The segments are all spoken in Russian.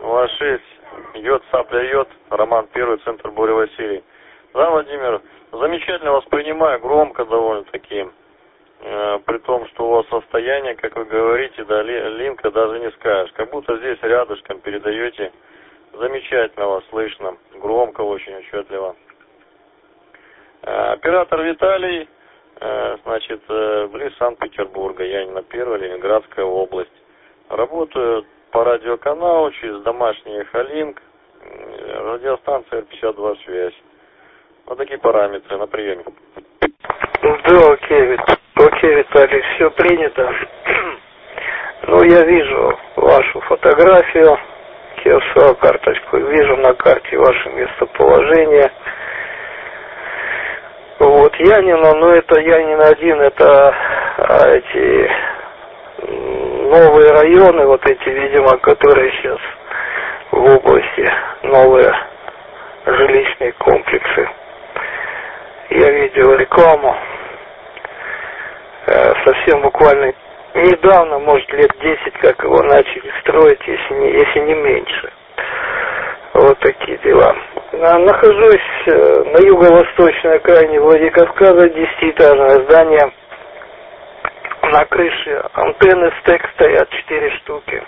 06, йод, сапля, йод, Роман Первый, центр Боря Василий. Да, Владимир, замечательно воспринимаю, громко довольно-таки. При том, что у вас состояние, как вы говорите, да, линка даже не скажешь. Как будто здесь рядышком передаете. Замечательно вас слышно, громко, очень отчетливо. Оператор Виталий, значит, близ Санкт-Петербурга, Янина 1, Ленинградская область. Работаю по радиоканалу через домашний Эхолинк, радиостанция R52 связь. Вот такие параметры на приеме. Да, окей, Виталий, все принято. Ну, я вижу вашу фотографию, киосовую карточку, вижу на карте ваше местоположение. Вот, Янина, но это Янин 1, это эти новые районы, вот эти, видимо, которые сейчас в области, новые жилищные комплексы. Я видел рекламу совсем буквально недавно, может лет 10, как его начали строить, если не меньше. Вот такие дела. Нахожусь на юго-восточной окраине Владикавказа, 10-этажное здание. На крыше антенны стек стоят 4 штуки.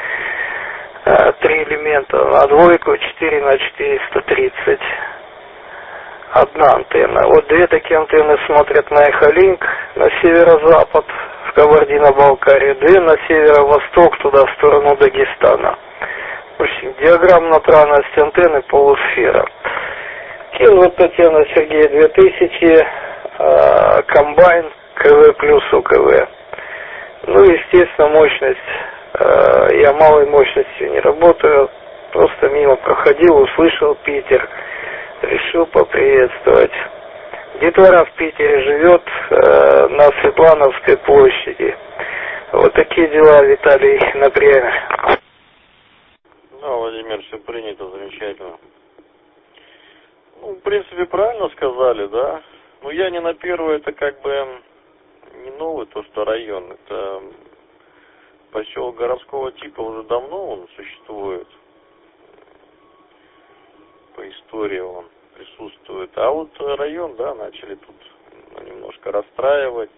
3 элемента на двойку, 4 на 430. Одна антенна. Вот 2 такие антенны смотрят на Эхолинк, на северо-запад, в Кабардино-Балкарию, 2 на северо-восток, туда, в сторону Дагестана. В общем, диаграммно-транность антенны полусфера. Киловатт Татьяна Сергея 2000, комбайн КВ плюс УКВ. Ну, естественно, мощность, я малой мощностью не работаю, просто мимо проходил, услышал Питер, решил поприветствовать. Детвора в Питере живет на Светлановской площади. Вот такие дела, Виталий, на приеме. Да, Владимир, все принято, замечательно. Ну, в принципе, правильно сказали, да. Ну, Янина 1, это как бы не новый, то, что район. Это поселок городского типа, уже давно он существует. По истории он присутствует. А вот район, да, начали тут немножко расстраивать.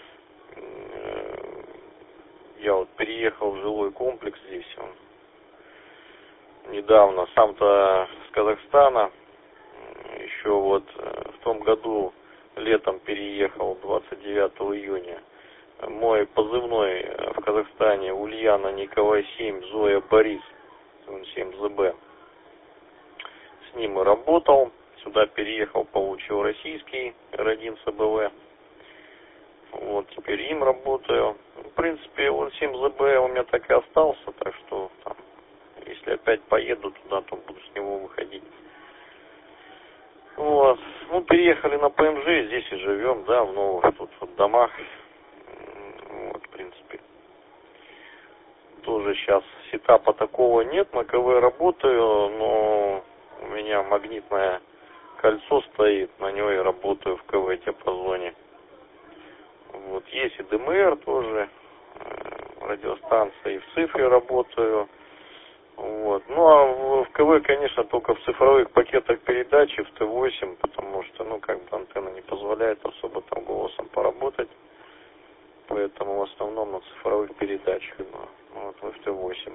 Я вот переехал в жилой комплекс здесь, он недавно, сам-то с Казахстана, еще вот в том году летом переехал, 29 июня. Мой позывной в Казахстане Ульяна Николай 7, Зоя Борис, 7ЗБ. С ним и работал, сюда переехал, получил российский R1 СБВ. Вот, теперь им работаю. В принципе, вот 7ЗБ у меня так и остался, так что там, если опять поеду туда, то буду с него выходить. Вот. Ну, переехали на ПМЖ, здесь и живем, да, в новых тут вот домах. Вот, в принципе. Тоже сейчас сетапа такого нет, на КВ работаю, но у меня магнитное кольцо стоит, на него и работаю в КВ диапазоне. Вот, есть и ДМР тоже, радиостанция, и в цифре работаю. Вот. Ну, а в КВ, конечно, только в цифровых пакетах передачи, в Т8, потому что, ну, как бы антенна не позволяет особо там голосом поработать. Поэтому в основном на цифровых передачах, вот в Т8.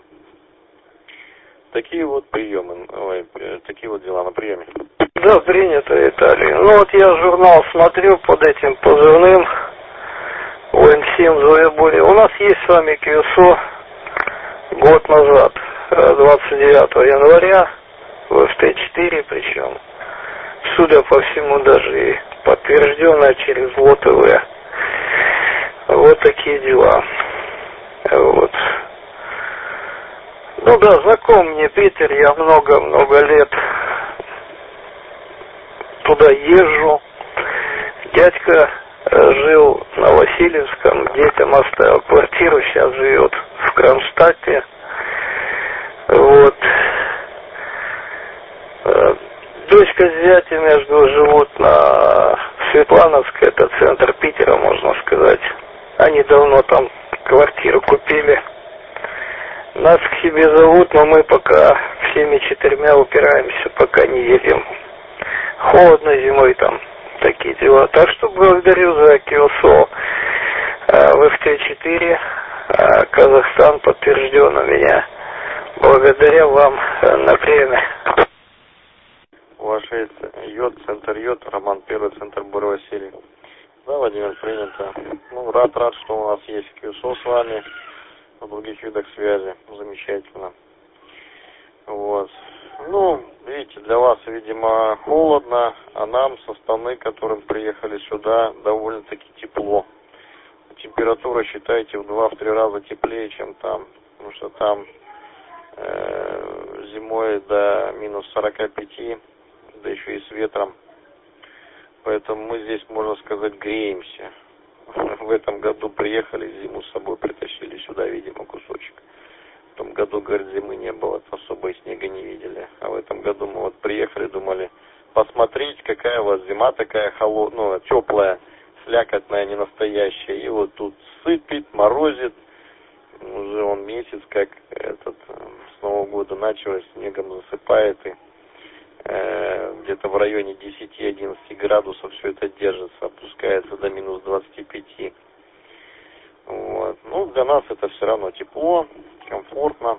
Такие вот приемы, такие вот дела на приеме. Да, принято, Виталий. Ну, вот я журнал смотрю под этим позывным ОН7 Зоя Боря. У нас есть с вами КСО год назад, 29 января, в ФТ-4, причем, судя по всему, даже и подтвержденное через ЛОТВ. Вот такие дела. Вот. Ну да, знаком мне Питер, я много-много лет туда езжу. Дядька жил на Васильевском, детям оставил квартиру, сейчас живет в Кронштадте. Вот. Дочка с зятем между живут на Светлановской, это центр Питера, можно сказать. Они давно там квартиру купили. Нас к себе зовут, но мы пока всеми четырьмя упираемся, пока не едем. Холодно зимой там, такие дела. Так что благодарю за QSO. В FT4 Казахстан подтвержден у меня. Благодаря вам на время. Ваш Йод, центр Йод, Роман Первый, центр Бур Василий. Да, Владимир, принято. Ну, рад, что у нас есть QSO с вами. На других видах связи. Замечательно. Вот. Ну, видите, для вас, видимо, холодно, а нам со стороны, которым приехали сюда, довольно-таки тепло. Температура, считайте, в 2-3 раза теплее, чем там. Потому что там зимой до минус 45, да еще и с ветром. Поэтому мы здесь, можно сказать, греемся. В этом году приехали, зиму с собой притащили сюда, видимо, кусочек. В том году, говорит, зимы не было, особо и снега не видели. А в этом году мы вот приехали, думали, посмотреть, какая у вас зима такая холодная, ну, теплая, слякотная, не настоящая. И вот тут сыпет, морозит. Уже он месяц, как с Нового года началось, снегом засыпает. И где-то в районе 10-11 градусов все это держится, опускается до минус 25. Вот. Ну, для нас это все равно тепло, комфортно.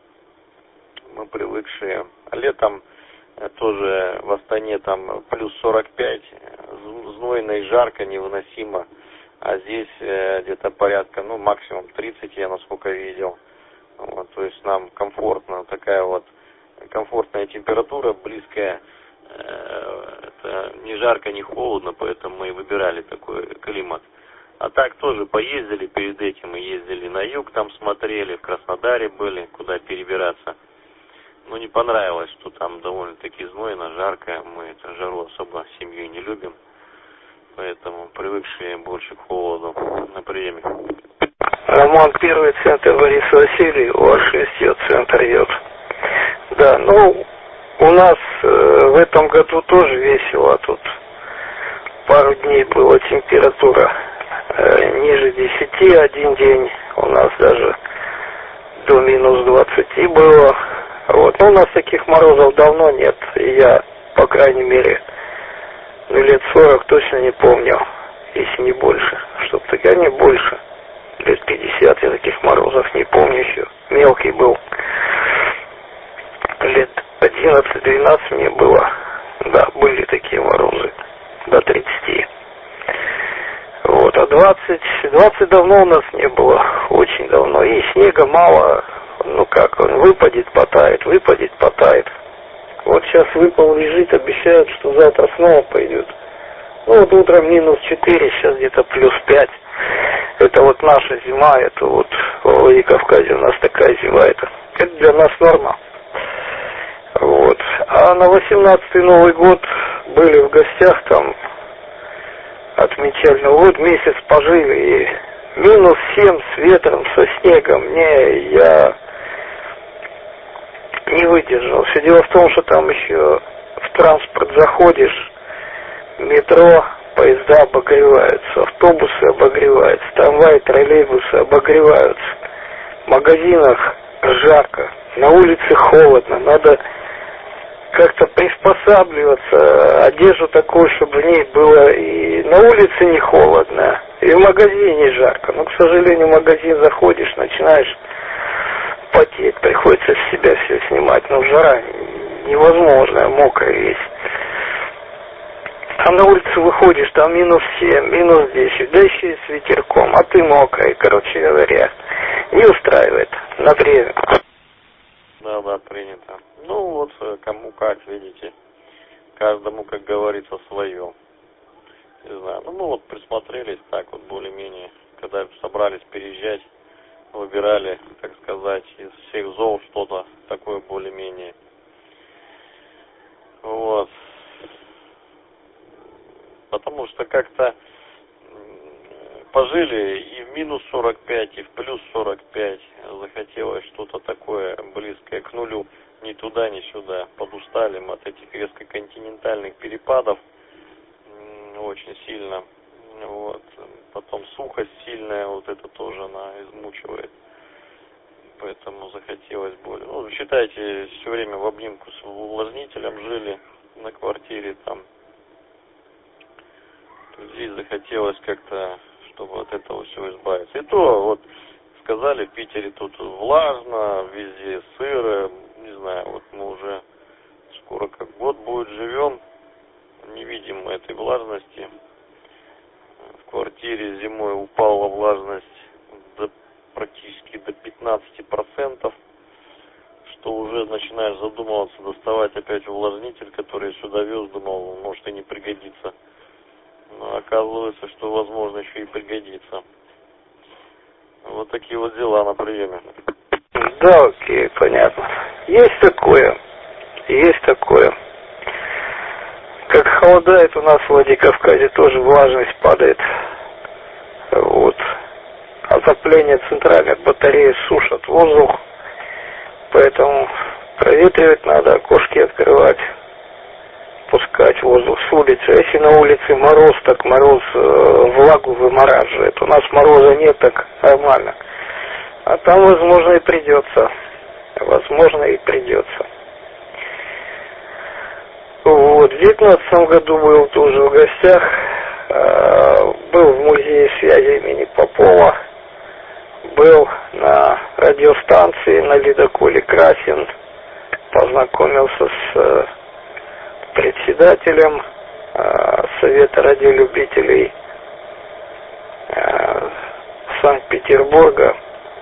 Мы привыкшие. Летом тоже в Астане там плюс 45, знойно и жарко, невыносимо. А здесь где-то порядка, ну, максимум 30, я насколько видел. Вот, то есть нам комфортно, такая вот комфортная температура, близкая, это не жарко, не холодно, поэтому мы и выбирали такой климат. А так тоже поездили перед этим, мы ездили на юг, там смотрели, в Краснодаре были, куда перебираться. Ну, не понравилось, что там довольно-таки знойно, жарко, мы эту жару особо с семьей не любим, поэтому привыкшие больше к холоду на приеме. Роман Первый, центр Борис Василий, УА-6, центр Йод. Да, ну, у нас в этом году тоже весело. Тут пару дней была температура ниже 10, один день у нас даже до минус 20 было. Вот. Но у нас таких морозов давно нет. И я, по крайней мере, лет 40 точно не помню, если не больше. Чтоб такая не больше. Лет 50 я таких морозов не помню еще. Мелкий был. Лет 11-12 мне было. Да, были такие морозы. До 30. Вот, а 20 давно у нас не было. Очень давно. И снега мало. Ну как, он выпадет, потает, выпадет, потает. Вот сейчас выпал, лежит, обещают, что завтра снова пойдет. Ну вот утром минус 4, сейчас где-то плюс 5. Это вот наша зима, это вот в Владикавказе у нас такая зима, это для нас норма. Вот. А на 18-й Новый год были в гостях там, отмечали Новый год, месяц пожили, и минус 7 с ветром, со снегом, я не выдержал. Все дело в том, что там еще в транспорт заходишь, метро, поезда обогреваются, автобусы обогреваются, трамваи, троллейбусы обогреваются. В магазинах жарко, на улице холодно, надо как-то приспосабливаться, одежду такую, чтобы в ней было и на улице не холодно, и в магазине не жарко. Но, к сожалению, в магазин заходишь, начинаешь потеть, приходится с себя все снимать, но жара невозможная, мокрая весь. А на улицу выходишь, там минус 7, минус 10, да еще и с ветерком, а ты мокрый, короче говоря. Не устраивает на время. Да, принято. Ну вот, кому как, видите, каждому, как говорится, свое. Не знаю, ну мы вот присмотрелись так вот более-менее, когда собрались переезжать, выбирали, так сказать, из всех зол что-то такое более-менее. Вот. Потому что как-то пожили и в минус 45, и в плюс 45. Захотелось что-то такое близкое к нулю. Ни туда, ни сюда. Подустали мы от этих резко континентальных перепадов. Очень сильно. Вот. Потом сухость сильная, вот это тоже она измучивает. поэтому захотелось более. Ну, считайте, все время в обнимку с увлажнителем жили на квартире там. Здесь захотелось как-то, чтобы от этого всего избавиться. И то, вот, сказали, в Питере тут влажно, везде сыро, не знаю, вот мы уже скоро как год будет живем, не видим мы этой влажности. В квартире зимой упала влажность практически до 15%, что уже начинаешь задумываться, доставать опять увлажнитель, который я сюда вез, думал, может и не пригодится. Но оказывается, что возможно еще и пригодится. Вот такие вот дела на приеме. Да, окей, понятно. Есть такое. Как холодает у нас в Владикавказе, тоже влажность падает. Вот. Отопление центральных батарей сушат воздух. Поэтому проветривать надо, окошки открывать, пускать воздух с улицы. Если на улице мороз, так мороз влагу вымораживает. У нас мороза нет, так нормально. А там, возможно, и придется. Вот, в 2019 году был тоже в гостях. Был в музее связи имени Попова. Был на радиостанции на ледоколе «Красин». Познакомился с председателем Совета радиолюбителей Санкт-Петербурга.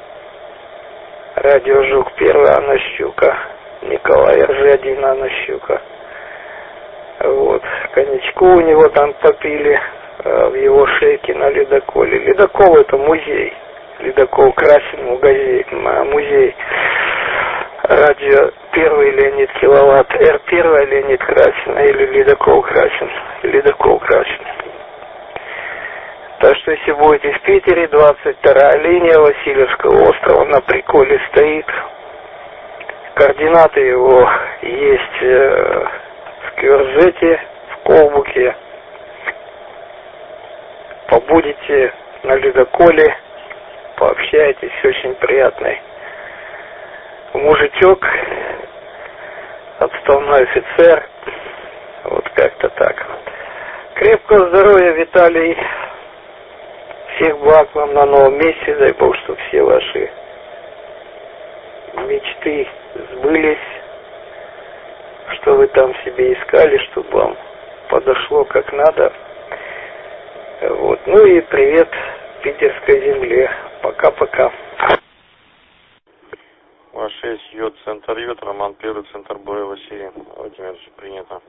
Радио «Жук-1» Анна Щука, Николай Ржадин Анна Щука. Вот. Коньячку у него там попили в его шейке на ледоколе. Ледокол — это музей. Ледокол Красин, музей. Радио 1 Леонид Киловатт, Р1 Леонид Красин или Ледокол Красин. Так что если будете в Питере, 22-я линия Васильевского острова на приколе стоит. Координаты его есть в Кюрзете, в Колбуке. Побудете на ледоколе, пообщайтесь, очень приятный мужичок, отставной офицер. Вот как-то так. Крепкого здоровья, Виталий. Всех благ вам на новом месте. Дай Бог, чтобы все ваши мечты сбылись. Что вы там себе искали, чтобы вам подошло как надо. Вот. Ну и привет питерской земле. Пока-пока. Ваш 6 Йод, центр Йод, Роман 1, центр боя, Василий Владимирович, принято.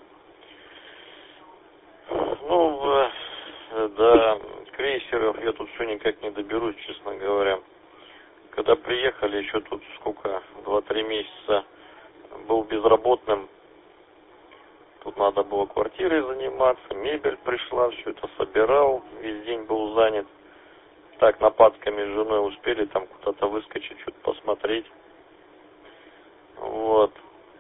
Ну, до крейсеров я тут все никак не доберусь, честно говоря. Когда приехали, еще тут сколько, 2-3 месяца был безработным. Тут надо было квартирой заниматься, мебель пришла, все это собирал, весь день был занят. Так, нападками с женой успели там куда-то выскочить, что-то посмотреть. Вот.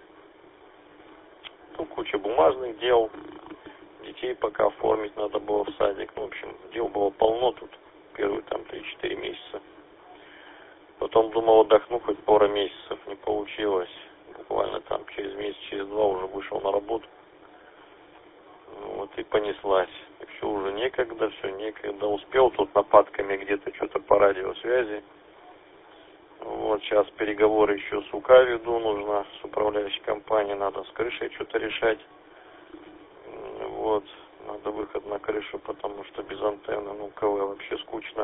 Ну, куча бумажных дел. Детей пока оформить надо было в садик. Ну, в общем, дел было полно тут. Первые там 3-4 месяца. Потом думал, отдохну хоть пару месяцев. Не получилось. Буквально там через месяц, через 2 уже вышел на работу. Вот и понеслась. И все уже некогда, все некогда. Успел тут нападками где-то что-то по радиосвязи. Вот сейчас переговоры еще с УК веду, нужно с управляющей компанией, надо с крышей что-то решать. Вот, надо выход на крышу, потому что без антенны, ну, КВ вообще скучно.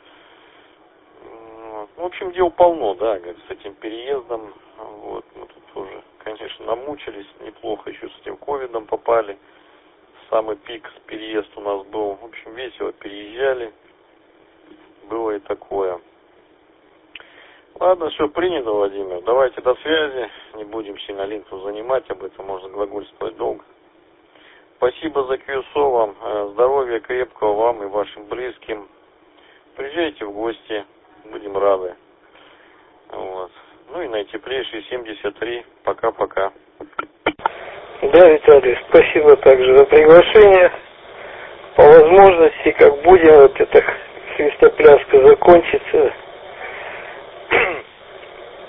Вот. В общем, дел полно, да, как с этим переездом. Вот, мы тут тоже, конечно, намучились неплохо, еще с этим ковидом попали. Самый пик переезд у нас был. В общем, весело переезжали. Было и такое. Ладно, все принято, Владимир. Давайте до связи. Не будем сильно линку занимать, об этом можно глагольствовать долго. Спасибо за QSO вам. Здоровья крепкого вам и вашим близким. Приезжайте в гости. Будем рады. Вот. Ну и наитеплейший 73. Пока-пока. Да, Виталий, спасибо также за приглашение. По возможности, как будем, вот эта свистопляска закончится,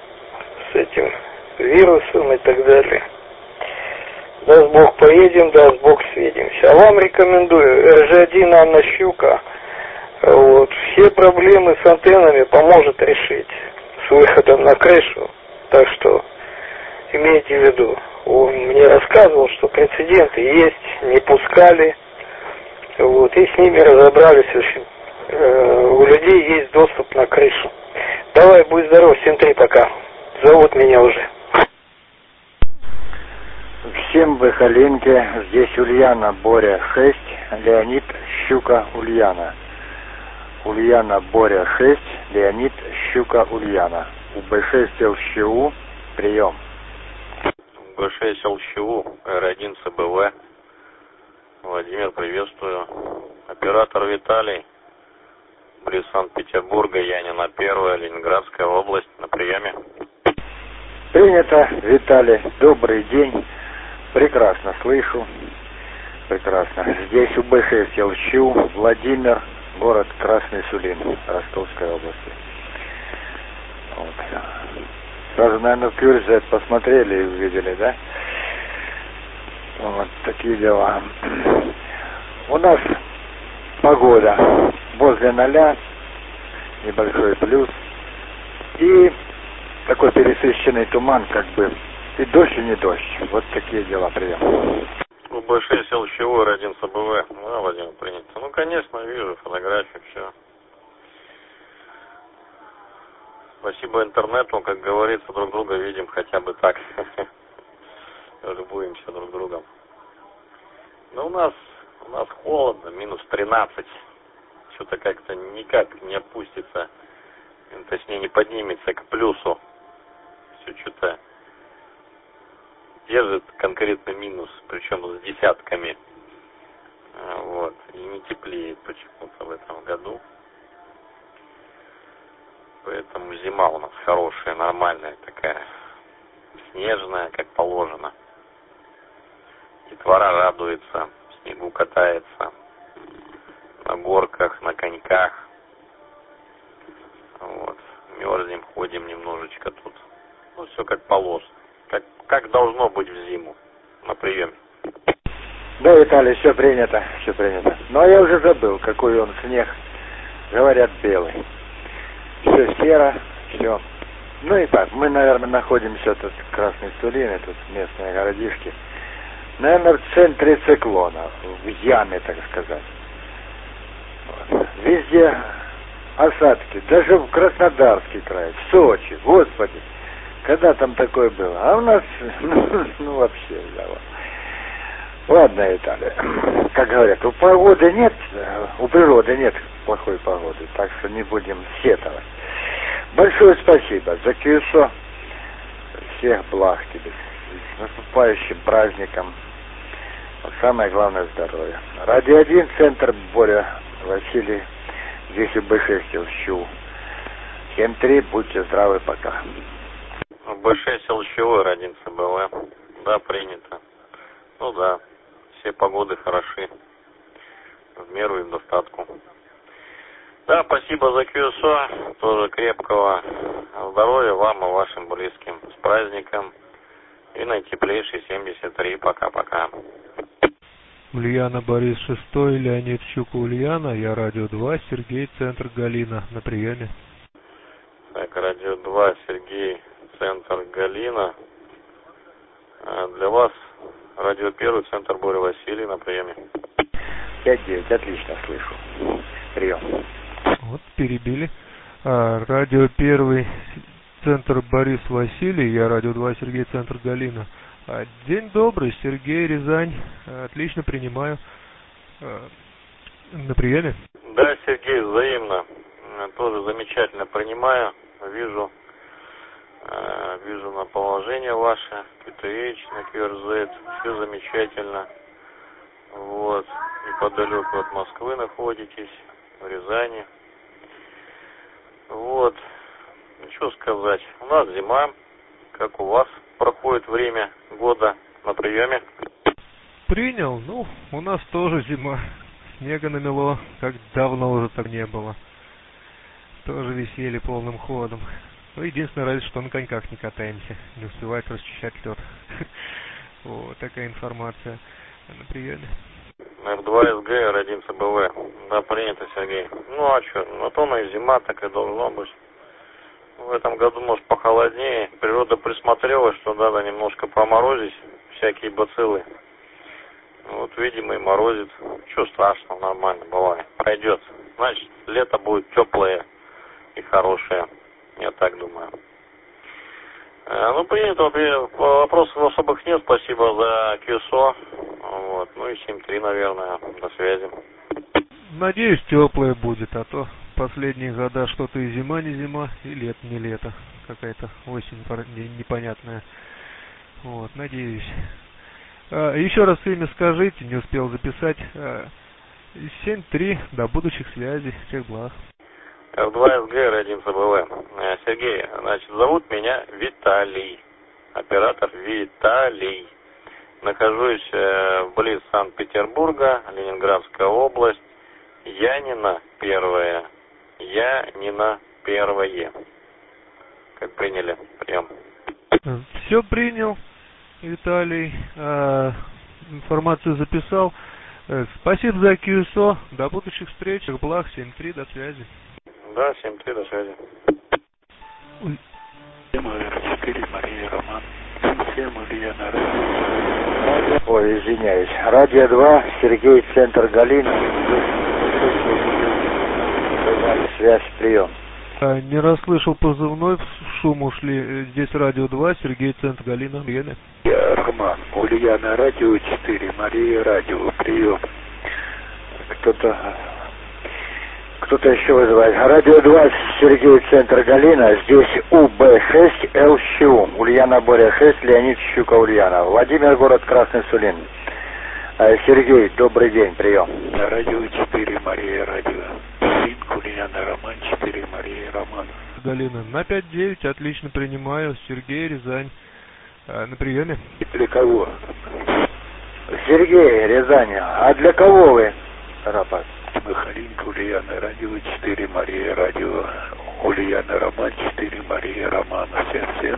с этим вирусом и так далее. Даст Бог поедем, даст Бог свидимся. А вам рекомендую RG1 Анна Щука. Вот. Все проблемы с антеннами поможет решить с выходом на крышу. Так что имейте в виду. Он мне рассказывал, что прецеденты есть, не пускали. Вот, и с ними разобрались. В общем, у людей есть доступ на крышу. Давай, будь здоров, всем 3 пока. Зовут меня уже. Всем Выхоленке, здесь Ульяна, Боря 6, Леонид, Щука, Ульяна. Ульяна, Боря 6, Леонид, Щука, Ульяна. УБ6 ЛЩУ, прием. УБ6 ЛЩУ, Р1 ЦБВ. Владимир, приветствую. Оператор Виталий, близ Санкт-Петербурга, Янина 1, Ленинградская область, на приеме. Принято, Виталий, добрый день. Прекрасно слышу. Прекрасно. Здесь УБ6 ЛЩУ, Владимир, город Красный Сулин, Ростовской области. Вот. Сразу, наверное, в QRZ посмотрели и увидели, да? Вот такие дела. У нас погода возле 0, небольшой плюс. И такой пересыщенный туман, как бы. И дождь, и не дождь. Вот такие дела, прием. УБ6 ЛЩУ, Р1 ЦБВ. Да, Владимир, принято. Ну, конечно, вижу фотографии, все. Спасибо интернету, как говорится, друг друга видим хотя бы так. Любуемся друг другом. Но у нас холодно, минус 13. Что-то как-то никак не опустится, точнее не поднимется к плюсу. Все что-то держит конкретно минус, причем с десятками. Вот. И не теплеет почему-то в этом году. Поэтому зима у нас хорошая, нормальная такая, снежная, как положено. Детвора радуется, в снегу катается, на горках, на коньках. Вот. Мерзнем, ходим немножечко тут. Ну, все как положено. Как должно быть в зиму на приеме. Да, Виталий, все принято, все принято. Но я уже забыл, какой он снег. Говорят, белый. Все серо, все. Ну и так, мы, наверное, находимся тут в Красной Сулине, тут местные городишки. Наверное, в центре циклона, в яме, так сказать. Вот. Везде осадки, даже в Краснодарский край, в Сочи, господи. Когда там такое было? А у нас, ну вообще, да. Ладно, Виталий, как говорят, у погоды нет, у природы нет плохой погоды, так что не будем сетовать. Большое спасибо за QSO, всех благ тебе, с наступающим праздником, самое главное здоровье. Радио 1, центр Боря, Василий, здесь УБ6 ЛЩУ. 7-3, будьте здравы, пока. УБ6 ЛЩУ, Р1 ЦБВ. Да, принято. Ну да, все погоды хороши, в меру и в достатку. Да, спасибо за QSO, тоже крепкого здоровья вам и вашим близким. С праздником и наитеплейший 73. Пока-пока. Ульяна, Борис 6, Леонид, Щука, Ульяна, я Радио 2, Сергей, Центр Галина, на приеме. Так, Радио 2, Сергей, Центр Галина. Для вас Радио 1, Центр Боря Василий, на приеме. 5-9, отлично слышу. Прием. Вот, перебили. Радио 1, Центр Борис Василий, я Радио 2, Сергей, Центр Галина. День добрый, Сергей, Рязань. Отлично принимаю. На приеме? Да, Сергей, взаимно. Тоже замечательно принимаю. Вижу на положение ваше, QTH, на QRZ. Все замечательно. Вот. Неподалеку от Москвы находитесь, в Рязани. Вот. Ну, что сказать. У нас зима. Как у вас проходит время года на приеме? Принял. Ну, у нас тоже зима. Снега намело, как давно уже так не было. Тоже веселье полным ходом. Ну, единственное, разве что на коньках не катаемся, не успевает расчищать лед. Вот такая информация на приеме. Р2СГ, Р1 ЦБВ. Да, принято, Сергей. Ну а что, на то и зима так и должно быть. В этом году, может, похолоднее. Природа присмотрелась, что надо немножко проморозить всякие бациллы. Вот, видимо, и морозит. Что страшного, нормально бывает. Пройдет. Значит, лето будет теплое и хорошее. Я так думаю. Ну, принято. Вопросов особых нет. Спасибо за QSO. Вот. Ну и 7-3, наверное. До связи. Надеюсь, теплое будет, а то последние года что-то и зима не зима, и лето не лето. Какая-то осень непонятная. Вот, надеюсь. Еще раз имя скажите, не успел записать. 7-3, до будущих связей. Всех благ. Р2СГ, Р1 ЦБВ. Сергей, значит, зовут меня Виталий. Оператор Виталий. Нахожусь вблизи Санкт-Петербурга, Ленинградская область. Янина первая. Янина первое. Как приняли? Прием. Все принял, Виталий. Информацию записал. Спасибо за QSO. До будущих встреч. Благ. 7-3. До связи. Да, 7-3. До связи. МР4, Мария Роман. 7 Ульяна. Ой, извиняюсь. Радио 2, Сергей, центр Галина. Связь, прием. Не расслышал позывной, в шум ушли. Здесь радио 2, Сергей, центр Галина. Ульяна. Роман. Ульяна, радио 4, Мария, радио, прием. Кто-то еще вызывает. Радио 2, Сергей, центр Галина. Здесь УБ6, ЛЩУ. Ульяна, Боря 6, Леонид, Щука, Ульяна. Владимир, город Красный Сулин. Сергей, добрый день, прием. Радио 4, Мария, радио. Линк, Ульяна, Роман, 4, Мария, Роман. Галина, на 5-9, отлично принимаю. Сергей, Рязань. На приеме. Для кого? Сергей, Рязань. А для кого вы? Рапорт. Михаленко, Ульяна, радио 4, Мария, радио. Ульяна, Роман, 4, Мария, Роман. Всем.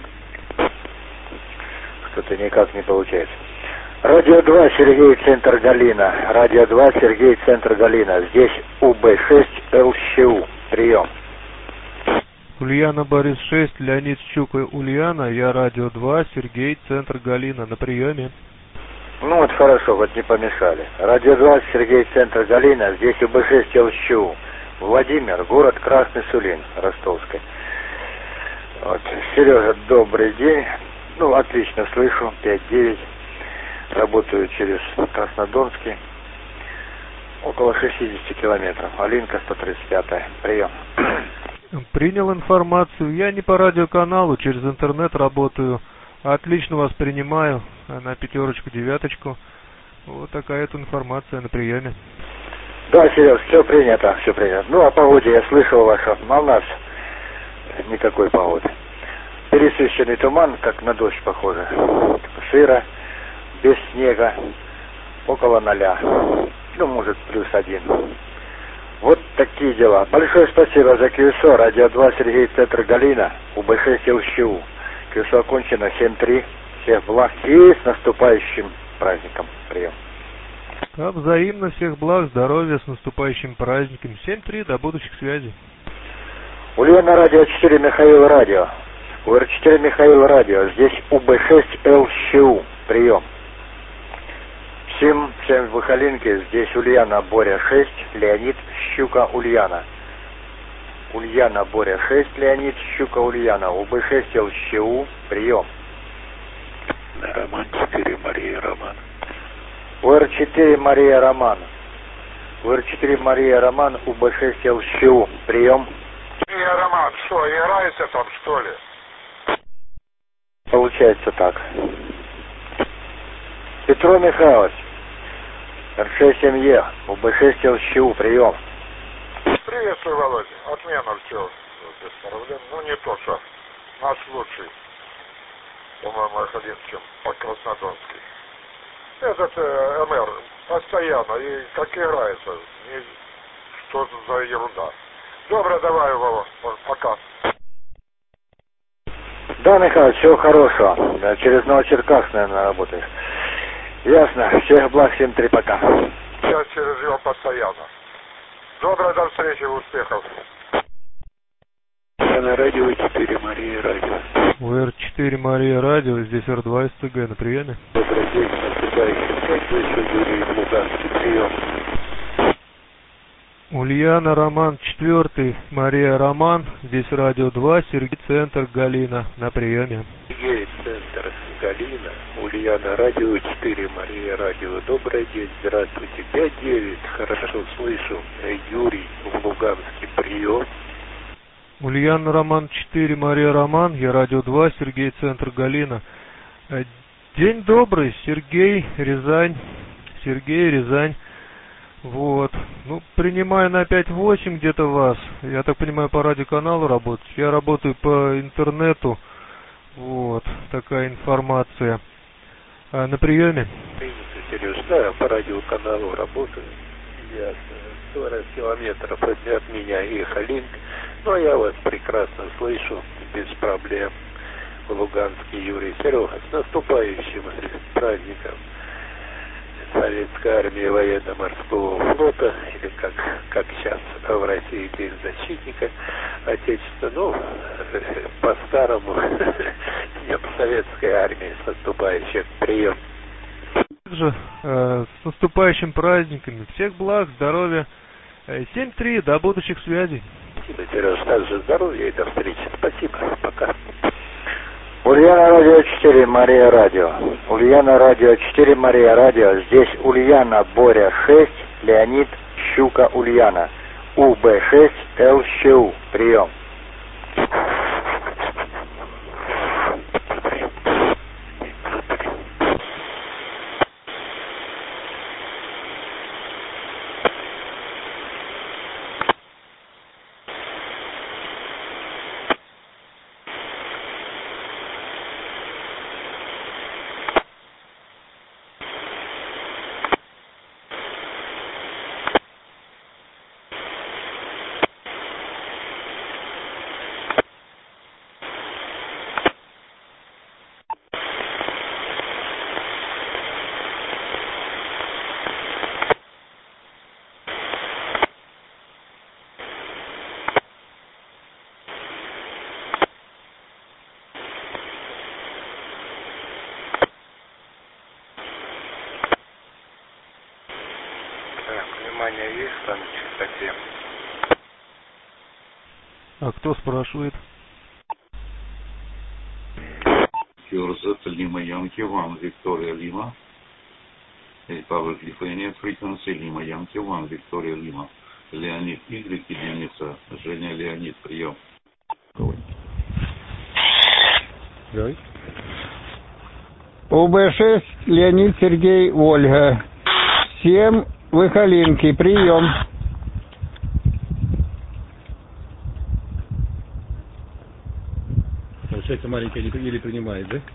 Что-то никак не получается. Радио 2, Сергей, центр Галина. Радио 2, Сергей, центр Галина. Здесь УБ6, ЛЩУ. Прием. Ульяна, Борис 6, Леонид, Щука, Ульяна. Я радио 2, Сергей, центр Галина. На приеме. Ну вот хорошо, вот не помешали. Радио 2, Сергей, центр Галина. Здесь УБ6, ЛЩУ. Владимир, город Красный Сулин, Ростовской. Вот. Сережа, добрый день. Ну, отлично слышу. 5-9. Работаю через Краснодонский. Около 60 километров. Алинка, 135. Прием. Принял информацию. Я не по радиоканалу, через интернет работаю. Отлично вас принимаю. На 5-9. Вот такая вот информация на приеме. Да, Сереж, все принято, все принято. Ну, о погоде я слышал вашу. А у нас никакой погоды. Пересыщенный туман, как на дождь похоже. Сыро, без снега, около 0. Ну, может, +1. Вот такие дела. Большое спасибо за QSO. Радио 2, Сергей, центр Галина. УБ6, ЛЩУ. QSO окончено. 7-3. Всех благ и с наступающим праздником. Прием. Да, взаимно, всех благ, здоровья, с наступающим праздником. 7-3, до будущих связей. Ульяна, радио 4, Михаил, радио. УР4, Михаил, радио. Здесь УБ6, ЛЩУ. Прием. Всем в Михалинке. Здесь Ульяна, Боря 6, Леонид, Щука, Ульяна. Ульяна, Боря 6, Леонид, Щука, Ульяна. УБ6, ЛЩУ. Прием. Роман 4, Мария, Роман. УР4, Мария, Роман. УР4, Мария, Роман. УБ6, ЛЩУ. Прием. Мария, Роман, что, играете там, что ли? Получается так. Петро Михайлович. РШ-7Е. УБ6, ЛЩУ. Прием. Приветствую, Володя. Отмена все. Без проблем. Ну, не то, что наш лучший. По-моему, один, чем по-краснодонски. Этот МР постоянно, и как играется, что за ерунда. Добро, давай, Вова, пока. Да, Михаил, всего хорошего. Да, через Новочеркасск, наверное, работаешь. Ясно. Всех благ, всем 3, пока. Сейчас через его постоянно. Доброго, до встречи, успехов. На радио 4 Мария радио. УР-4 Мария радио, здесь Р2 СТГ на приеме. Добрый день, наступающий 5, слышу Юрий Луганский, прием. Ульяна Роман 4, Мария Роман, здесь радио 2, Сергей Центр Галина на приеме. Сергей Центр Галина, Ульяна радио 4 Мария радио. Добрый день, здравствуйте. 5-9, хорошо слышу. Юрий в Луганске, прием. Ульяна Роман 4, Мария Роман, я радио 2, Сергей Центр Галина. День добрый, Сергей Рязань. Вот. Ну, принимаю на 5-8 где-то вас. Я так понимаю, по радиоканалу работать. Я работаю по интернету. Вот. Такая информация. На приеме. Сереж, да, по радиоканалу работаю. Я 40 километров от меня Эхолинк. Но я вас прекрасно слышу, без проблем. В Луганске, Юрий. Серега, с наступающим праздником Советской армии военно-морского флота, или как сейчас в России День защитника Отечества, ну, по-старому, Днем Советской армии, с наступающим, прием. Также с наступающим праздниками. Всех благ, здоровья. 7-3, до будущих связей. Спасибо, Сереж, также здоровья и до встречи. Спасибо, пока. Ульяна радио 4 Мария радио. Ульяна радио 4 Мария радио. Здесь Ульяна Боря 6, Леонид Щука Ульяна. УБ6 ЛЩУ. Прием. Внимание, есть там частоте? А кто спрашивает? Yours Lima Yankee 1 Victoria Lima. Public Lithuanian Frequency Lima Yankee 1 Victoria Lima. Леонид Y, единица. Женя Леонид, прием. Давай. УБ6 Леонид Сергей Ольга. 7 Выхолинки, прием. Получается, маленькая еле принимает, да?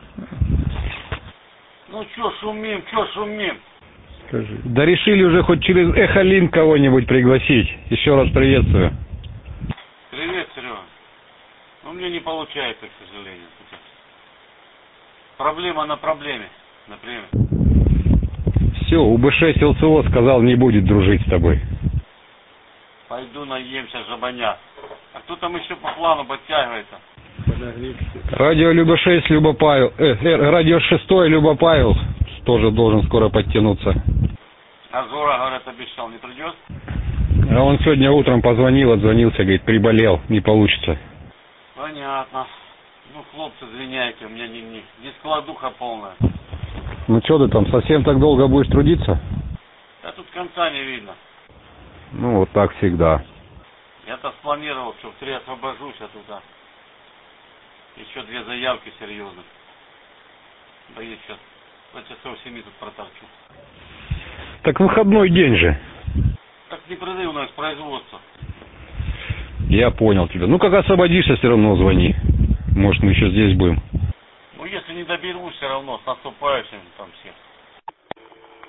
Ну чё шумим? Скажи. Да решили уже хоть через Эхолинк кого-нибудь пригласить. Еще раз приветствую. Привет, Серега. Ну мне не получается, к сожалению. Проблема на проблеме, например. Все, УБ6 ЛЦО сказал, не будет дружить с тобой. Пойду наемся жабаня. А кто там еще по плану подтягивается? Радио Люба-6 Люба Павел. Радио 6 Люба Павел тоже должен скоро подтянуться. А Зора, говорят, обещал, не придет? А он сегодня утром позвонил, отзвонился, говорит, приболел, не получится. Понятно. Ну, хлопцы, извиняйте, у меня не складуха полная. Ну что ты там, совсем так долго будешь трудиться? Да тут конца не видно. Ну, вот так всегда. Я-то спланировал, что в 3 освобожусь, а туда. Еще 2 заявки серьезных. Боюсь, сейчас до часов 7 тут проторчу. Так выходной день же. Так непрерывное производство. Я понял тебя. Ну, как освободишься, все равно звони. Может, мы еще здесь будем. Ну, если не доберусь, все равно с наступающим там всех.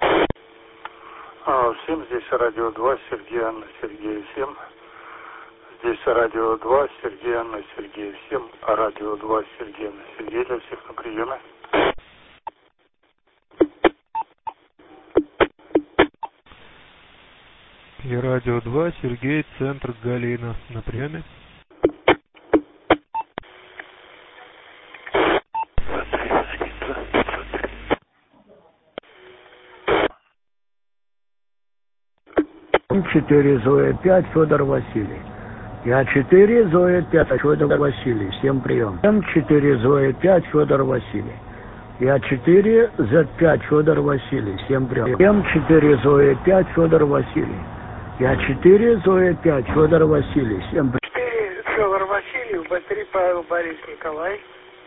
Всем здесь радио 2, Сергей, Анна, Сергей 7. Здесь радио 2, Сергей, Анна, Сергей. Всем радио 2, Сергей, Анна, Сергей. Для всех на приеме. И радио 2, Сергей, центр Галина. На приеме. Четыре Зоя 5, Федор Василий. Я 4 Зоя 5, Федор Василий. Всем прием. М4 Зоя 5, Федор Василий. Я 4 Z5, Федор Василий. Всем прием. М4 Зоя 5, Федор Василий. Я 4 Зоя 5, Федор Василий. Всем прием. 4 Федор Василий, Б3 Павел Борис Николай.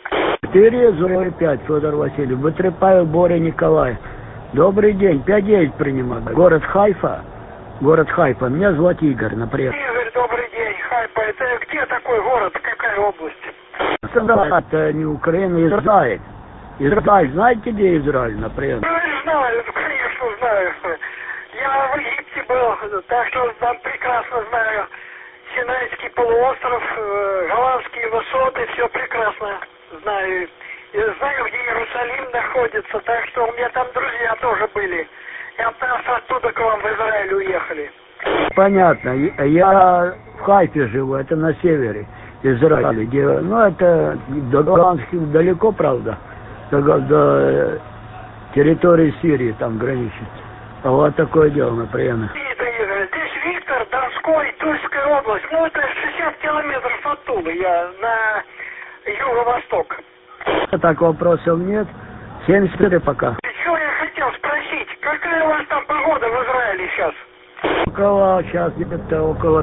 4 Зоя 5, Федор Василий. Б3 Павел Боря Николай. Добрый день, 5-9 принимаю. Город Хайфа. Город Хайфа. Меня зовут Игорь, например. Игорь, добрый день. Хайфа, это где такой город, какая область? Это не Украина, Израиль. Израиль, знаете, где Израиль, например? Знаю, конечно, знаю. Я в Египте был, так что там прекрасно знаю. Синайский полуостров, голландские высоты, все прекрасно знаю. И знаю, где Иерусалим находится, так что у меня там друзья тоже были. И оттуда к вам в Израиль уехали. Понятно. Я в Хайфе живу, это на севере Израиля. Где, ну, это до Голландских далеко, правда, до территории Сирии там граничит. А вот такое дело, например. Здесь Виктор, Донской, Тульская область. Ну, это 60 километров оттуда, я на юго-восток. Так вопросов нет. 74 пока. Что я хотел спросить, какая у вас там погода в Израиле сейчас? Сейчас где-то около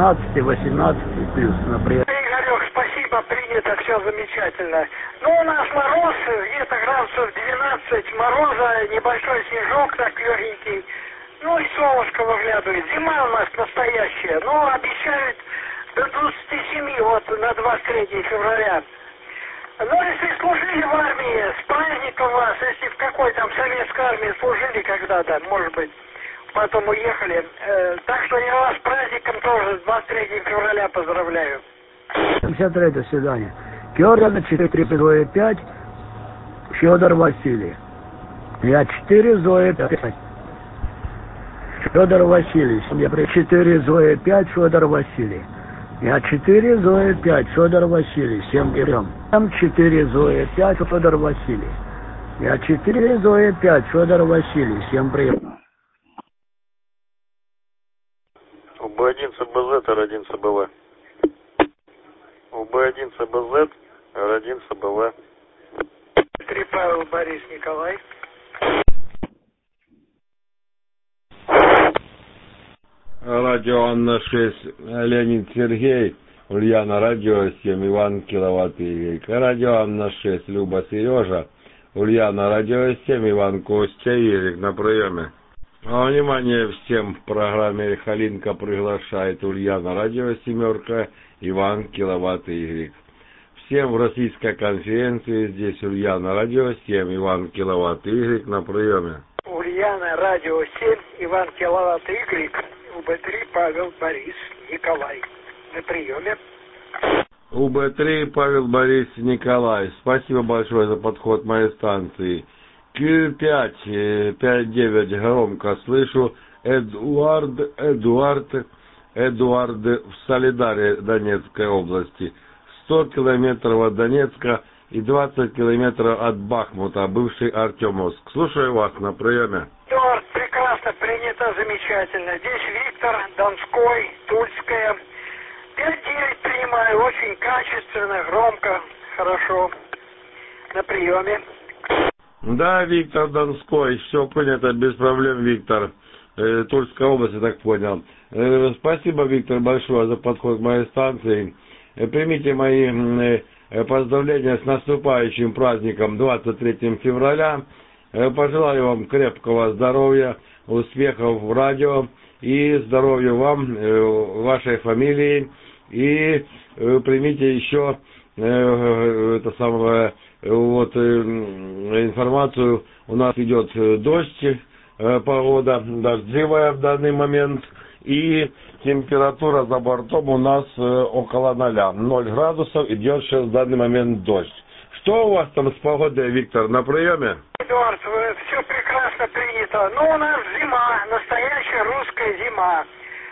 15-18 плюс, например. Игорек, спасибо, принято, все замечательно. Ну, у нас мороз, где-то градусов 12 мороза, небольшой снежок так легенький. Ну и солнышко выглядывает. Зима у нас настоящая. Ну, обещают до 27 вот на 23 февраля. Ну, если служили в армии, с праздником вас, если в какой там советской армии служили когда-то, может быть, потом уехали. Так что я вас с праздником тоже с 23 февраля поздравляю. 53, до свидания. Георгий 4 Зоя 5, Федор Василий. Я 4 Зоя 5. Федор Василий. Я 4 Зоя 5, Федор Василий. Я 4 Зоя 5, Федор Василий. Всем берем. М4 Зоя 5, Федор Василий. Я 4 Зоя 5, Федор Василий. Всем прием. УБ1 ЦБЗ, Р1 ЦБВ. УБ1 ЦБЗ, Р1 ЦБВ. 3 Павел Борис Николай. Радио Анна 6, Леонид Сергей, Ульяна Радио 7, Иван Киловатт Игорь. Радио Анна 6, Люба Сережа, Ульяна Радио 7, Иван Костя Ерик на приеме. Внимание всем, в программе Халинка приглашает Ульяна Радио 7, Иван Киловатт Игорь. Всем в российской конференции, здесь Ульяна Радио 7, Иван Киловатт Игорь на приеме. Ульяна Радио 7, Иван Киловатт Игорь. УБ3 Павел Борис Николай. На приеме. УБ3 Павел Борис Николай. Спасибо большое за подход моей станции. Q5, 5-9, громко слышу. Эдуард в Солидаре Донецкой области. 100 километров от Донецка и 20 километров от Бахмута, бывший Артемовск. Слушаю вас на приеме. Эдуард, прекрасно принято, замечательно. Здесь Виктор, Донской, Тульская. 5-9 принимаю, очень качественно, громко, хорошо. На приеме. Да, Виктор Донской, все принято, без проблем, Виктор. Тульская область, я так понял. Спасибо, Виктор, большое за подход к моей станции. Примите мои поздравления с наступающим праздником 23 февраля. Пожелаю вам крепкого здоровья, успехов в радио и здоровья вам, вашей фамилии. И примите еще информацию. У нас идет дождь, погода дождливая в данный момент. и температура за бортом у нас около 0 градусов, идет сейчас в данный момент дождь. Что у вас там с погодой, Виктор, на приеме? Эдуард, все прекрасно принято. Но у нас зима, настоящая русская зима.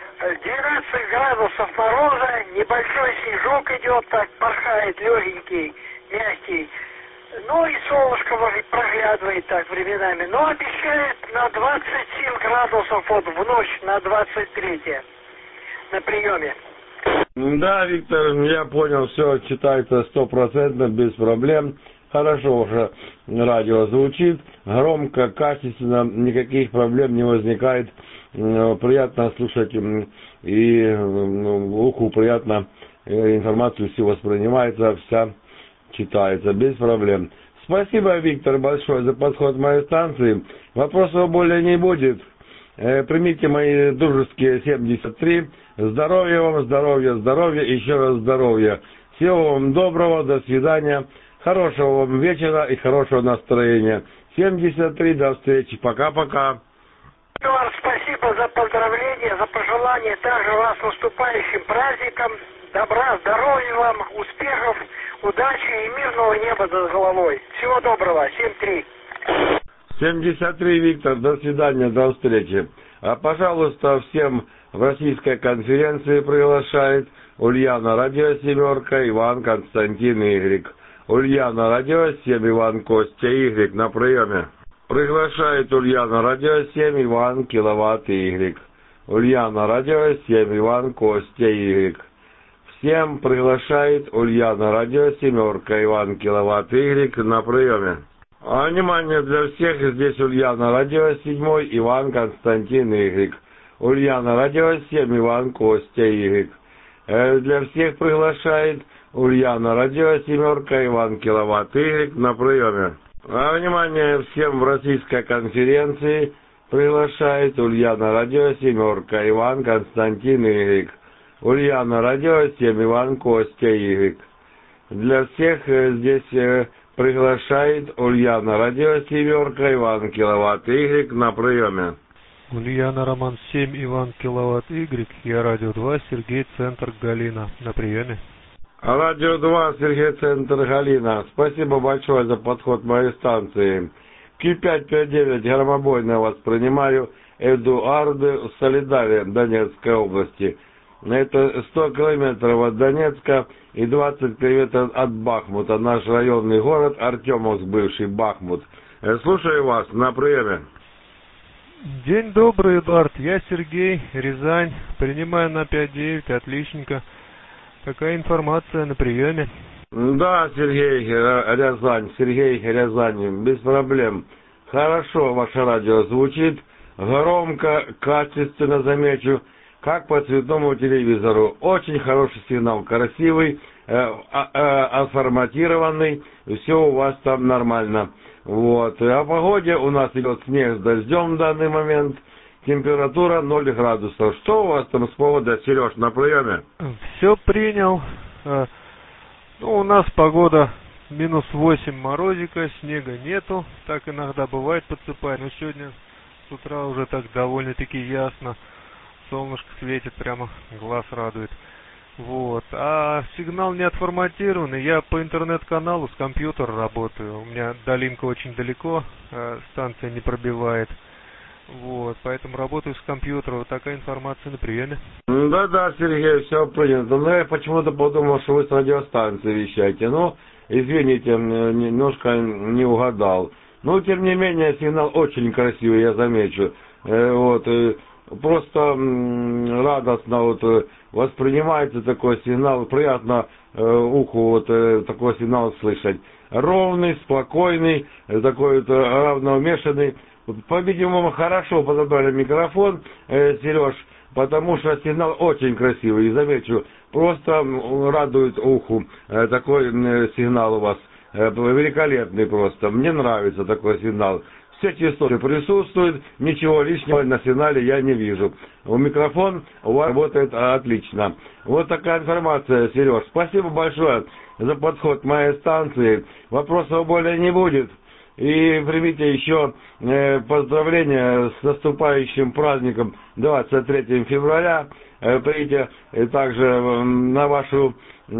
12 градусов мороза, небольшой снежок идет, так порхает, легенький, мягкий. Ну и солнышко проглядывает так временами. Но обещает на 27 градусов вот в ночь на 23 на приеме. Да, Виктор, я понял, все читается 100%, без проблем. Хорошо уже радио звучит, громко, качественно, никаких проблем не возникает. Приятно слушать и уху приятно информацию все воспринимается, вся читается, без проблем. Спасибо, Виктор, большое за подход к моей станции. Вопросов более не будет. Примите мои дружеские 73. Здоровья вам, здоровья, здоровья, еще раз здоровья. Всего вам доброго, до свидания. Хорошего вам вечера и хорошего настроения. 73, до встречи. Пока-пока. Эдуард, спасибо за поздравления, за пожелания. Также вас с наступающим праздником. Добра, здоровья вам, успехов, удачи и мирного неба над головой. Всего доброго. 7-3. 73, Виктор, до свидания, до встречи. А, пожалуйста, всем в российской конференции приглашает Ульяна Радио Семерка, Иван Константин Игрек. Ульяна Радио 7, Иван Костя Игрек на приеме. Приглашает Ульяна Радио 7, Иван Киловатт Игрек. Ульяна Радио 7, Иван Костя Игрек. Всем приглашает Ульяна Радио Семерка, Иван Киловатт Игрек на приеме. А, внимание, для всех здесь Ульяна Радио 7, Иван Константин Игрек. Ульяна Радио 7, Иван Костя Игрек. Для всех приглашает Ульяна Радио Семерка, Иван Киловатт Игрек на приеме. А, внимание, всем в российской конференции приглашает Ульяна Радио Семерка, Иван Константин Игрек. Ульяна Радио 7, Иван Костя Игрек. Для всех здесь приглашает Ульяна Радио Семерка, Иван Киловатт Игрек на приеме. Ульяна Роман 7, Иван Киловатт Игрек, я Радио 2, Сергей, Центр Галина на приеме. Радио 2, Сергей, Центр Галина. Спасибо большое за подход моей станции. Q559, громобойно вас принимаю. Эдуард в Солидаре, Донецкой области. Это 100 километров от Донецка и 20 километров от Бахмута. Наш районный город Артемовск, бывший Бахмут. Слушаю вас на приеме. День добрый, Эдуард. Я Сергей, Рязань. Принимаю на 5-9, отличненько. Какая информация на приеме? Да, Сергей, Рязань, без проблем. Хорошо ваше радио звучит, громко, качественно, замечу, как по цветному телевизору. Очень хороший сигнал, красивый, отформатированный, все у вас там нормально. Вот. О погоде у нас идет снег с дождем в данный момент. Температура 0 градусов. Что у вас там с погодой, Сереж, на приеме? Все принял. У нас погода -8 морозика, снега нету. Так иногда бывает, подсыпает. Но сегодня с утра уже так довольно-таки ясно. Солнышко светит, прямо глаз радует. Вот. А сигнал не отформатированный. Я по интернет-каналу с компьютера работаю. У меня долинка очень далеко, станция не пробивает. Вот, поэтому работаю с компьютера. Вот такая информация на приеме. Да, Сергей, все принято. Но я почему-то подумал, что вы с радиостанции вещаете. Ну, извините, немножко не угадал. Но, тем не менее, сигнал очень красивый, я замечу. Просто радостно воспринимается такой сигнал. Приятно уху такой сигнал слышать. Ровный, спокойный, такой равномешанный. По-видимому, хорошо подобрали микрофон, Сереж, потому что сигнал очень красивый. И замечу, просто радует уху. Такой сигнал у вас великолепный просто. Мне нравится такой сигнал. Все частоты присутствуют, ничего лишнего на сигнале я не вижу. Микрофон у вас работает отлично. Вот такая информация, Сереж. Спасибо большое за подход к моей станции. Вопросов более не будет. И примите еще поздравления с наступающим праздником 23 февраля. Примите также на вашу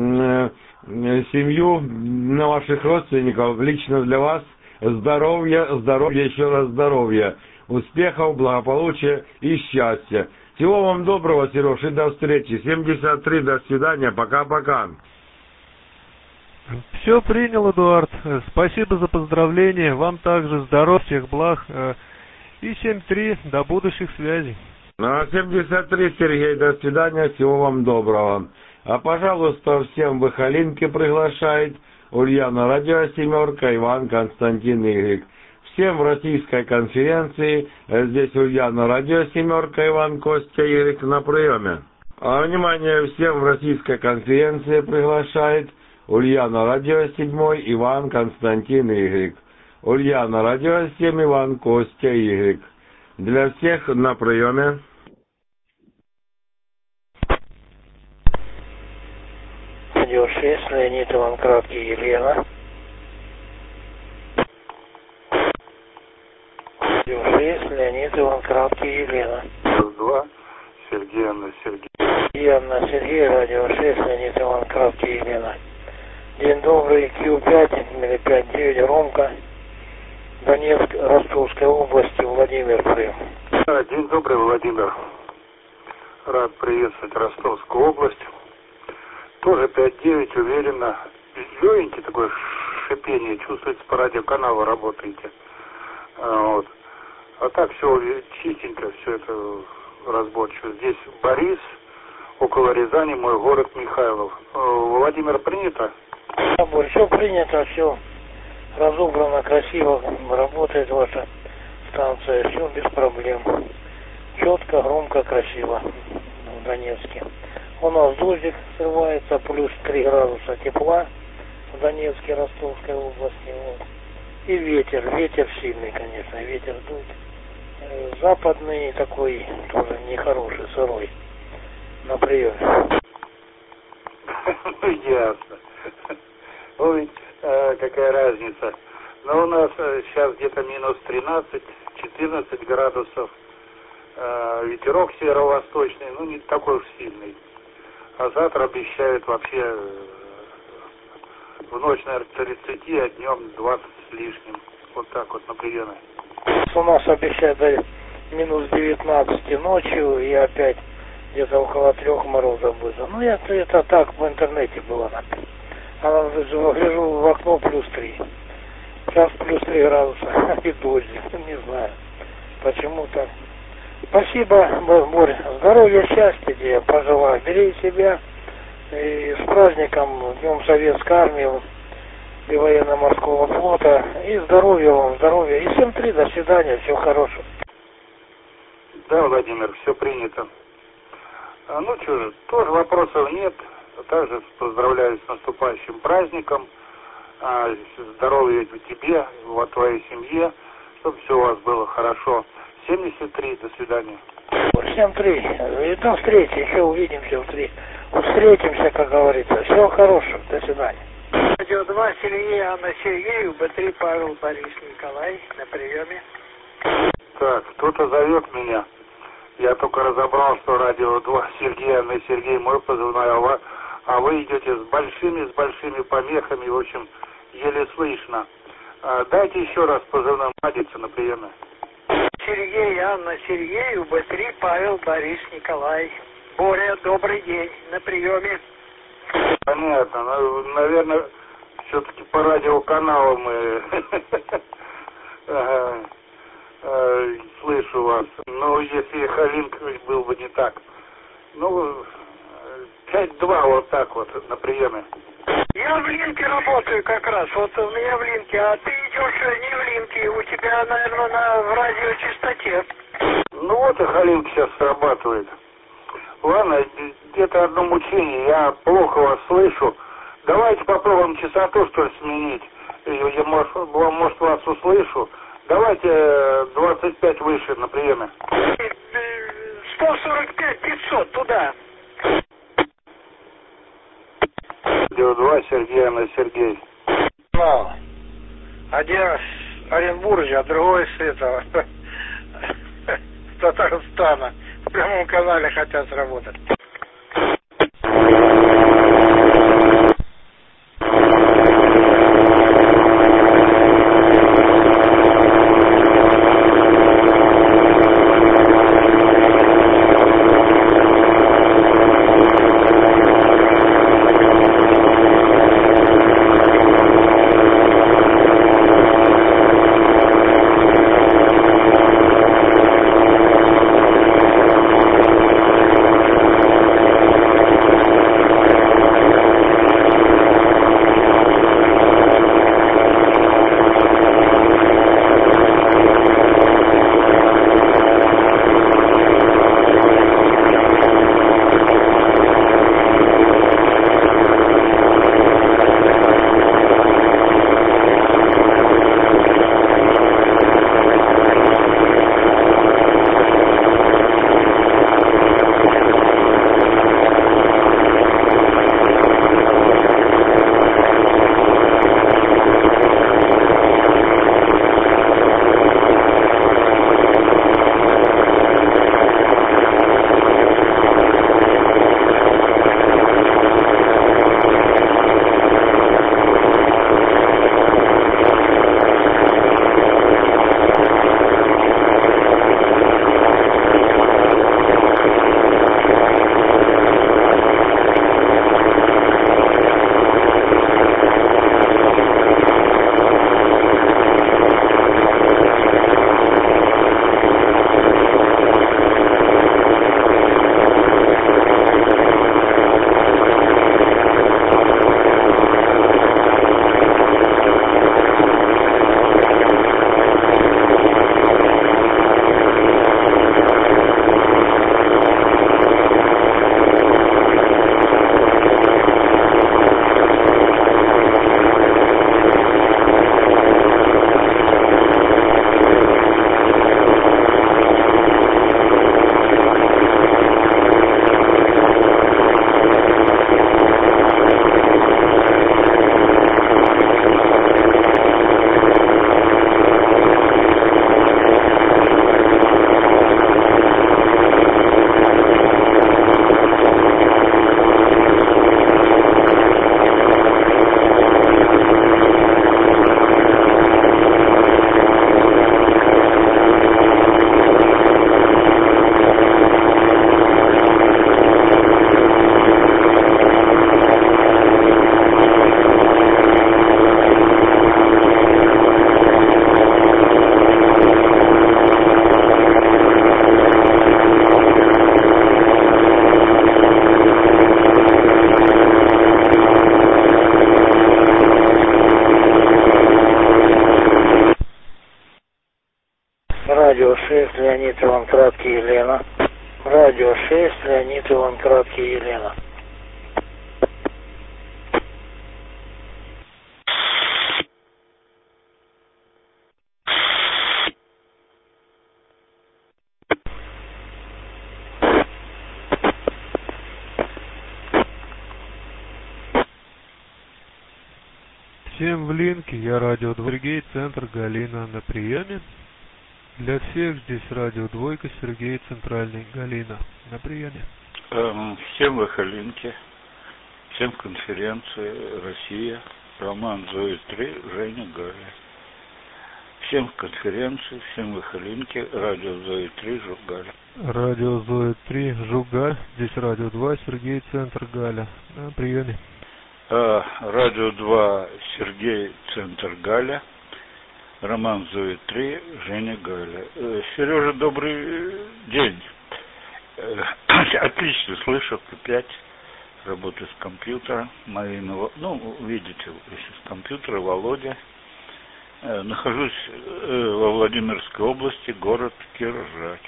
семью, на ваших родственников, лично для вас здоровья, еще раз здоровья, успехов, благополучия и счастья. Всего вам доброго, Сереж, и до встречи. 73, до свидания, пока-пока. Все принял, Эдуард. Спасибо за поздравления. Вам также здоровья, всех благ. И 7-3, до будущих связей. 73, Сергей, до свидания, всего вам доброго. А, пожалуйста, всем в Ихалинке приглашает Ульяна Радио Семерка, Иван Константин Игорь. Всем в Российской конференции, здесь Ульяна Радио Семерка, Иван Костя Игорь на приеме. А, внимание, всем в Российской конференции приглашает Ульяна Радио 7, Иван Константин Игорь. Ульяна Радио 7, Иван Костя Игорь. Для всех на приеме. Радио 6, Леонид, Иван Краткий, Елена. Радио 6, Леонид, Иван Краткий, Елена. 2, Сергей, Анна, Сергей. И Анна, Сергей, Радио 6, Леонид, Иван Краткий, Елена. День добрый, Q5, или 5-9, Ромка. Донецк, Ростовской области, Владимир, прием. День добрый, Владимир. Рад приветствовать Ростовскую область. Тоже 5-9, уверенно. Легенький такое шипение, чувствуется, по радиоканалу работаете. Вот. А так все чистенько, все это разборчиво. Здесь Борис, около Рязани, мой город Михайлов. Владимир, принято? Все принято, все разобрано, красиво работает ваша станция, все без проблем. Четко, громко, красиво в Донецке. У нас дождик срывается, плюс 3 градуса тепла в Донецке, Ростовской области. Вот. И ветер сильный, конечно, ветер дует. Западный такой, тоже нехороший, сырой. На приеме. Ясно. Ой, какая разница. Но у нас сейчас где-то минус 13-14 градусов. Ветерок северо-восточный, ну не такой уж сильный. А завтра обещают вообще в ночь, наверное, 30, а днем 20 с лишним. Вот так вот на приеме. У нас обещают до минус 19 ночью и опять где-то около 3 морозов будет. Ну это так в интернете было написано. А гляжу в окно плюс 3. Сейчас плюс 3 градуса и дождик. Не знаю, почему так. Спасибо, Борь. Здоровья, счастья тебе пожелаю. Бери себя и с праздником, Днем Советской Армии и Военно-Морского флота. И здоровья вам, здоровья. И 7-3, до свидания, всего хорошего. Да, Владимир, все принято. Ну что же, тоже вопросов нет. Также поздравляю с наступающим праздником. Здоровья тебе, твоей семье, чтобы все у вас было хорошо. 73, до свидания. 7-3, и до встречи, еще увидимся встретимся, как говорится. Всего хорошего, до свидания. Радио 2, Сергей, Анна, Сергей, УБ3, Павел, Борис, Николай, на приеме. Так, кто-то зовет меня. Я только разобрал, что радио 2, Сергей, Анна, Сергей, мой позывной, а вы идете с большими помехами, в общем, еле слышно. Дайте еще раз позывной Мадица на приеме. Сергей, Анна, Сергей, УБ3, Павел, Борис, Николай. Боря, добрый день, на приеме. Понятно, наверное, все-таки по радиоканалу мы слышу вас. Ну, если Халинк был бы не так. Ну, 5-2 вот так вот на приеме. Я в Линке работаю как раз, вот у меня в Линке, а ты идешь не в Линке, у тебя, наверное, в радиочастоте. Ну вот и Халинк сейчас срабатывает. Ладно, где-то одно мучение, я плохо вас слышу. Давайте попробуем частоту, что ли, сменить. Я, может, вас услышу. Давайте 25 выше на приеме. 145-500, туда. Радио 2, Сергей, Анна, Сергей. Один Оренбурге, а другой с этого, с Татарстана. В прямом канале хотят сработать. Радио 6, Леонид Иван Краткий, Елена. Радио 6, Леонид Иван Краткий, Елена. Всем в линке, я радио Сергей, центр Галина на приеме. Для всех здесь радио Двойка, Сергей, центральный, Галина на приеме. Всем в Эхолинке, всем в конференции Россия, Роман Зои-3, Женя Галя. Всем в конференции, всем в Эхолинке, радио Зои-3, Жугаль. Радио Зои-3, Жугаль, здесь радио 2, Сергей, центр Галя на приеме. Радио 2, Сергей, центр Галя. Роман Зои-3, Женя Галя. Сережа, добрый день. Отлично слышу, P5. Работаю с компьютера. Марина, видите, если с компьютера, Володя. Нахожусь во Владимирской области, город Киржач.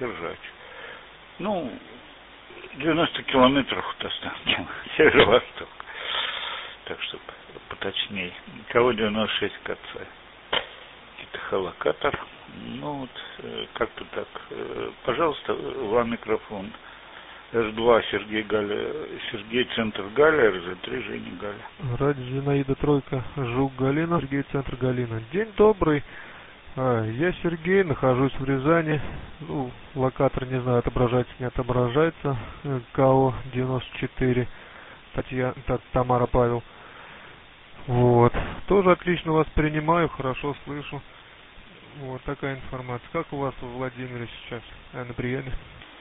90 километров от Останкина, северо-восток. Так что поточнее. Кого 96 КЦ. Локатор. Как-то так. Пожалуйста, вам микрофон. Р2 Сергей Галя, Сергей, центр Галя, РЗ3 Женя Галя. Радио Зинаида Тройка, Жук Галина, Сергей, центр Галина. День добрый. Я Сергей, нахожусь в Рязани. Ну, локатор, не знаю, отображается, не отображается. КО 94. Тамара Павел. Вот. Тоже отлично вас принимаю, хорошо слышу. Вот такая информация. Как у вас в Владимире сейчас на приеме?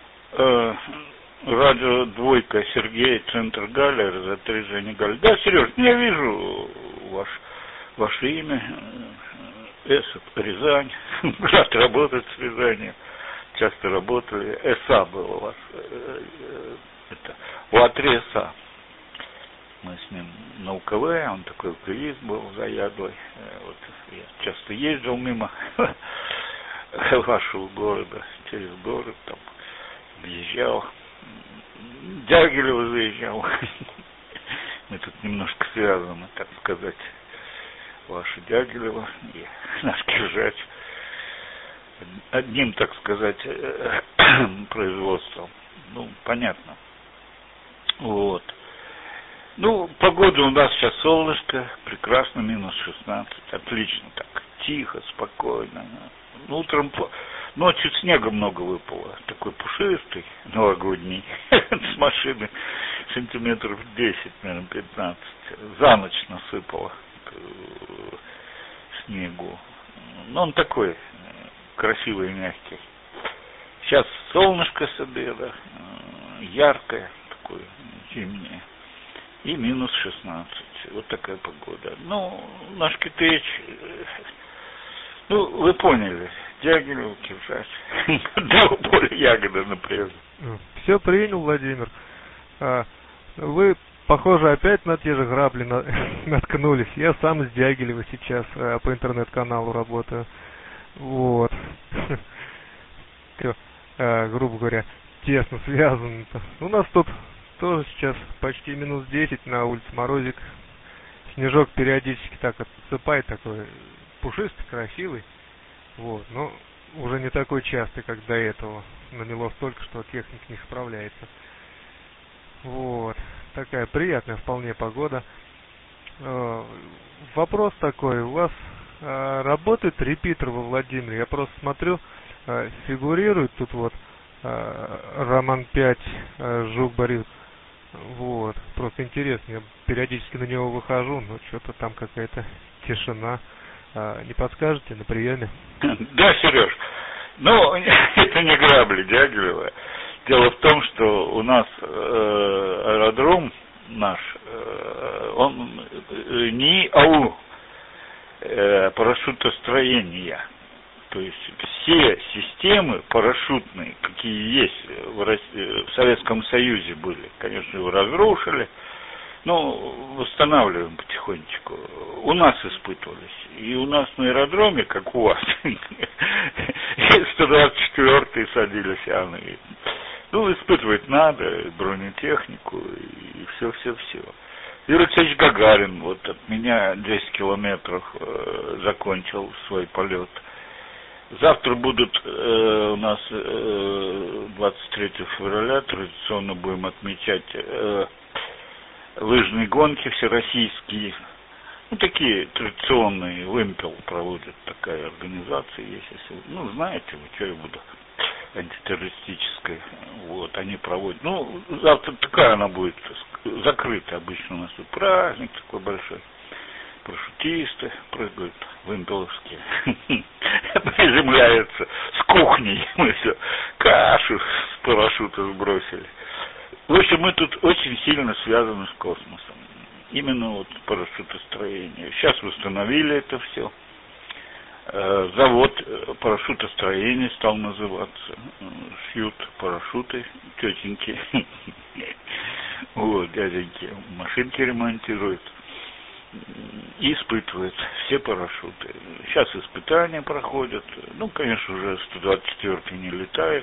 Радио двойка, Сергей, центр Галя, РЗ-3, Женя Галя. Да, Сереж, я вижу ваше имя. Рязань. Брат работает с Рязанью. Часто работали. ЭСА был у вас. Это у АТРИ-ЭСА. Мы с ним на УКВ, он такой УКВист был заядлый. Вот я часто ездил мимо вашего города, через город, там объезжал. Дягилева заезжал. Мы тут немножко связаны, так сказать. Ваше Дягилево и наш Киржач. Одним, так сказать, производством. Ну, понятно. Вот. Ну, погода у нас сейчас солнышко, прекрасно, минус 16, отлично так, тихо, спокойно. Ну, утром, ночью снега много выпало, такой пушистый, новогодний, с машины сантиметров 10, наверное, 15, за ночь насыпало снегу. Ну, он такой красивый и мягкий. Сейчас солнышко с обеда, яркое, такое зимнее. И минус 16. Вот такая погода. Ну, наш Китеич, ну, вы поняли, Дягилев, Киржач, одного поля ягода, например. Все принял, Владимир. Вы, похоже, опять на те же грабли наткнулись. Я сам с Дягилева сейчас по интернет-каналу работаю. Вот. Грубо говоря, тесно связано-то. У нас тут тоже сейчас почти минус 10 на улице, морозик. Снежок периодически так отсыпает, такой пушистый, красивый. Вот, но уже не такой частый, как до этого. Намело столько, что техник не справляется. Вот, такая приятная вполне погода. Вопрос такой, у вас работает репитер во Владимире? Я просто смотрю, фигурирует тут вот Роман 5, Жук Борис. Вот, просто интересно, я периодически на него выхожу, но что-то там какая-то тишина. Не подскажете на приеме? Да, Сереж, ну, это не грабли Дягилева. Дело в том, что у нас аэродром наш, он не АУ, парашютостроения. То есть все системы парашютные, какие есть в Советском Союзе были, конечно, его разрушили, но восстанавливаем потихонечку. У нас испытывались. И у нас на аэродроме, как у вас, 124-е садились Анны. Ну, испытывать надо, бронетехнику и все-все-все. Юрий Алексеевич Гагарин, вот от меня 10 километров закончил свой полет. Завтра будут у нас 23 февраля, традиционно будем отмечать лыжные гонки всероссийские. Ну, такие традиционные, Вымпел проводит, такая организация есть, если вы, ну, знаете вы, что я буду, антитеррористическая, вот, они проводят. Ну, завтра такая она будет закрыта, обычно у нас тут праздник такой большой. Парашютисты прыгают, вымпеловские, приземляются с кухней, мы все, кашу с парашюта сбросили. В общем, мы тут очень сильно связаны с космосом. Именно вот парашютостроение. Сейчас восстановили это все. Завод парашютостроения стал называться. Шьют парашюты, тетеньки, вот, дяденьки, машинки ремонтируют. И испытывают все парашюты. Сейчас испытания проходят. Ну, конечно, уже 124-й не летает.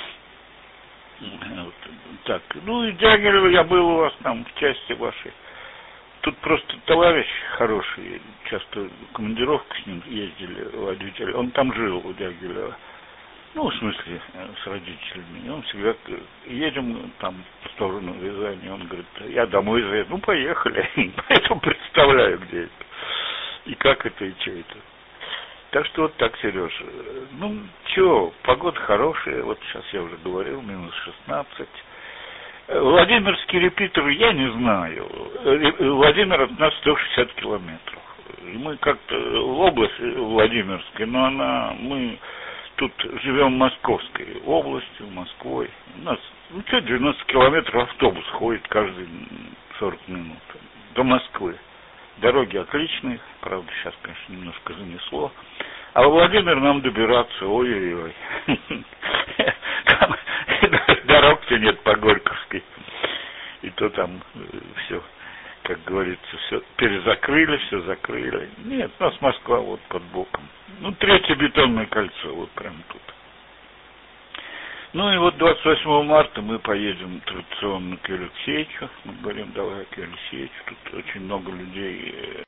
Вот, так, ну и Дягилева, я был у вас там в части вашей. Тут просто товарищ хороший, часто в командировку с ним ездили, водитель. Он там жил у Дягилева. Ну, в смысле, с родителями. И он всегда, едем там в сторону Рязани, он говорит, я домой заеду. Ну, поехали. Поэтому представляю, где это. И как это, и что это. Так что вот так, Сереж. Ну, чё, погода хорошая, вот сейчас я уже говорил, минус 16. Владимирский репитер, я не знаю. Владимир от нас 160 километров. И мы как-то в области Владимирской, но мы тут живем в Московской области, Москвой. У нас, 90 километров автобус ходит каждые 40 минут до Москвы. Дороги отличные, правда, сейчас, конечно, немножко занесло. А во Владимир нам добираться, ой-ой-ой. Дорог-то нет по Горьковской. И то там все, как говорится, все перезакрыли, все закрыли. Нет, у нас Москва вот под боком. Ну, 3-е бетонное кольцо, вот прямо тут. Ну и вот 28 марта мы поедем традиционно к Алексеевичу. Мы говорим, давай к Алексеевичу. Тут очень много людей